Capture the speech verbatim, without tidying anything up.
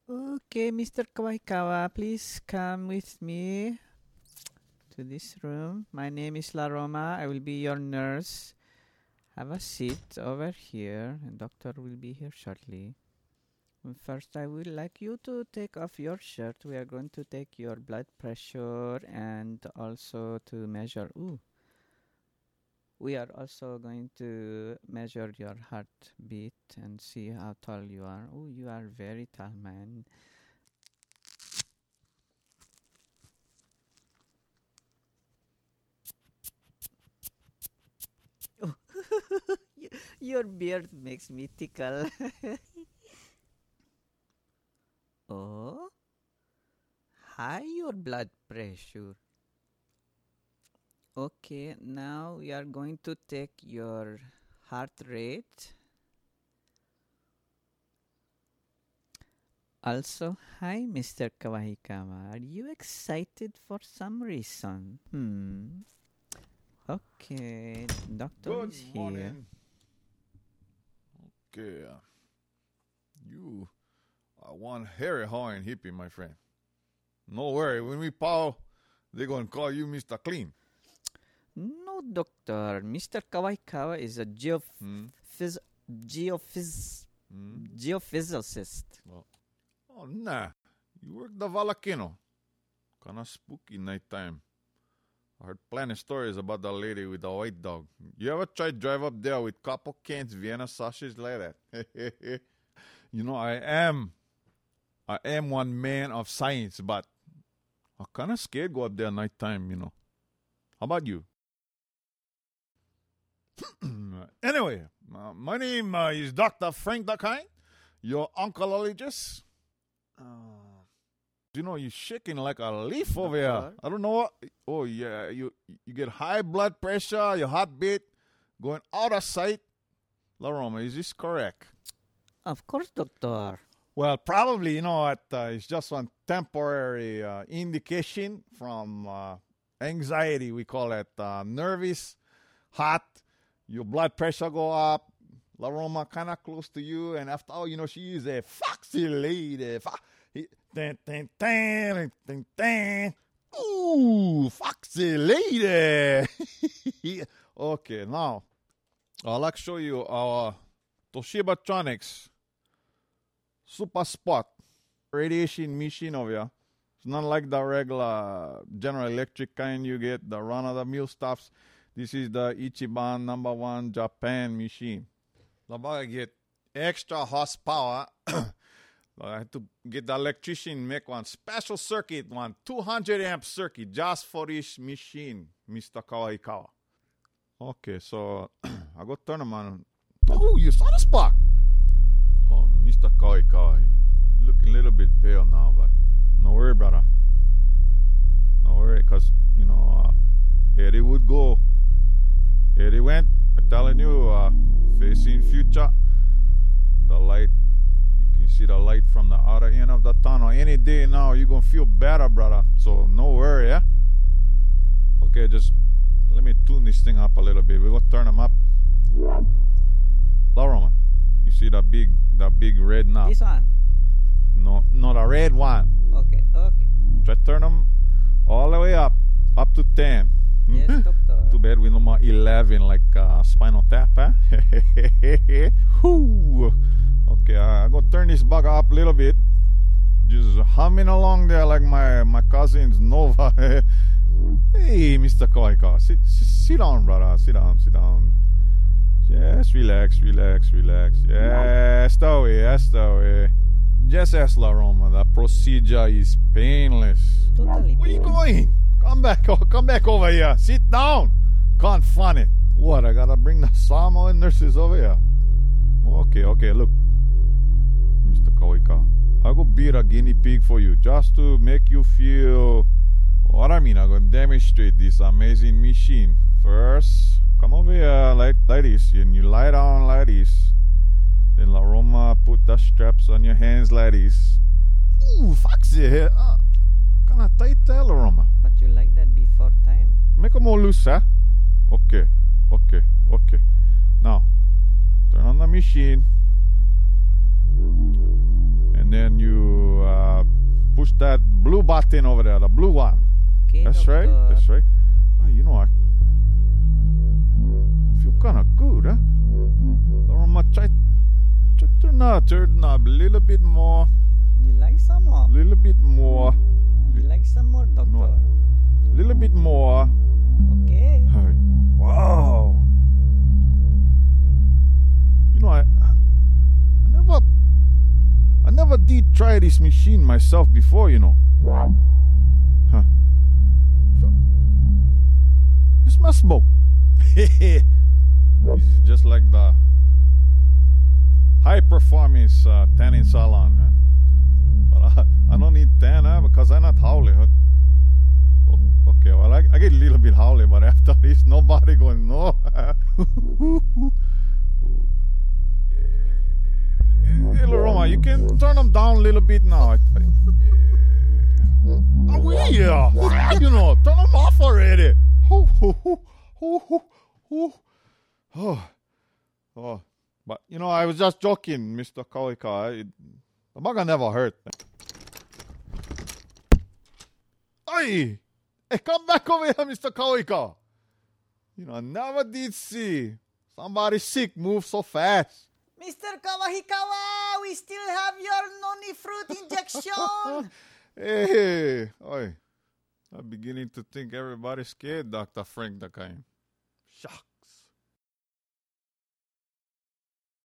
Okay, mister Kawaikawa, please come with me to this room. My name is La Roma. I will be your nurse. Have a seat over here. The doctor will be here shortly. First, I would like you to take off your shirt. We are going to take your blood pressure and also to measure. Ooh. We are also going to measure your heartbeat and see how tall you are. Oh, you are very tall, man. Oh, your beard makes me tickle. Oh, high your blood pressure. Okay, now we are going to take your heart rate. Also, hi, mister Kawahikawa. Are you excited for some reason? Hmm. Okay, doctor Good is here. morning. Okay. Uh, you are one hairy horn hippie, my friend. No worry. When we pow, they're going to call you Mister Clean. No, doctor. mister Kawahikawa is a geoph- Hmm? phys- geophys- Hmm? geophysicist. Oh, nah. You work the volcano. Kind of spooky nighttime. I heard plenty stories about that lady with the white dog. You ever tried drive up there with couple cans, Vienna sausage like that? You know, I am, I am one man of science, but I'm kind of scared go up there nighttime, you know. How about you? Anyway, uh, my name uh, is Doctor Frank Durkheim, your oncologist. Uh, you know, you're shaking like a leaf over here. Doctor? I don't know what. Oh, yeah, you you get high blood pressure, your heartbeat going out of sight. La Roma, is this correct? Of course, doctor. Well, probably, you know what, uh, it's just one temporary uh, indication from uh, anxiety. We call it uh, nervous, hot, your blood pressure go up, La Roma kind of close to you, and after all, you know, she is a foxy lady. Fo- he- dun, dun, dun, dun, dun. Ooh, foxy lady. Okay, now, I'd like to show you our Toshiba Tronics Super Spot radiation machine over here. It's not like the regular General Electric kind you get, the run-of-the-mill stuffs. This is the Ichiban number one Japan machine. I get extra horsepower. I had to get the electrician make one special circuit, one two hundred amp circuit just for this machine, Mister Kawaikawa. Okay, so I go turn them on. Oh, you saw the spark. Oh, Mister Kawaikawa, you looking a little bit pale now, but no worry, brother. No worry, because, you know, uh, Eddie would go. Eddie went. I'm telling you, uh, facing future, the light, you can see the light from the other end of the tunnel. Any day now, you're going to feel better, brother. So no worry, yeah? Okay, just let me tune this thing up a little bit. We're going to turn them up. La Roma, you see that big, that big red knob? This one. No, not a red one. Okay, okay. Try to turn them all the way up, up to ten. Yes, doctor. Too bad we no more eleven like uh, Spinal Tap, huh? Whew. Okay, uh, I'm going to turn this bugger up a little bit. Just humming along there like my, my cousins Nova. Hey, Mister Koika, sit, sit, sit down, brother. Sit down, sit down. Just relax, relax, relax. Yes, that way, yes, that way. Just ask La Roma. The procedure is painless. Totally. Where you going? Come back, oh, come back over here. Sit down. Can't fun it. What, I gotta bring the Samoan nurses over here? Okay, okay, look. Mister Kawika, I go beat a guinea pig for you just to make you feel what I mean. I'm gonna demonstrate this amazing machine. First, come over here like, like this, and you lie down like this. Then La Roma put the straps on your hands like this. Ooh, foxy here. Uh, kinda tight there, La Roma. But you like that before time? Make them more loose, huh? Okay, okay, okay. Now, turn on the machine. And then you push that blue button over there, the blue one. Okay, That's doctor. right. That's right. Oh, you know, I feel kind of good, huh? Laroma, try, try turn that turn knob a little bit more. You like some more? A little bit more. You like some more, doctor? No. A little bit more. Okay. Hey. Wow. You know, I, I never, I never did try this machine myself before. You know. Huh. You smell smoke. This is just like the high performance uh, tanning salon. Huh? But I, I don't need tan huh? because I'm not howling. Huh? Oh, okay, well, I, I get a little bit howling, but after this, nobody going, no. Hey, Laroma, you can turn them down a little bit now. I, I, oh, yeah. You know, turn them off already. Oh, oh, oh, oh, oh, oh, oh. But, you know, I was just joking, Mister Kawika. It, the bugger never hurt. Hey! Hey, come back over here, Mister Kawika. You know, I never did see somebody sick move so fast. Mister Kawahikawa, we still have your noni fruit injection. Hey, oi. I'm beginning to think everybody's scared, Doctor Frank the kind. Shock.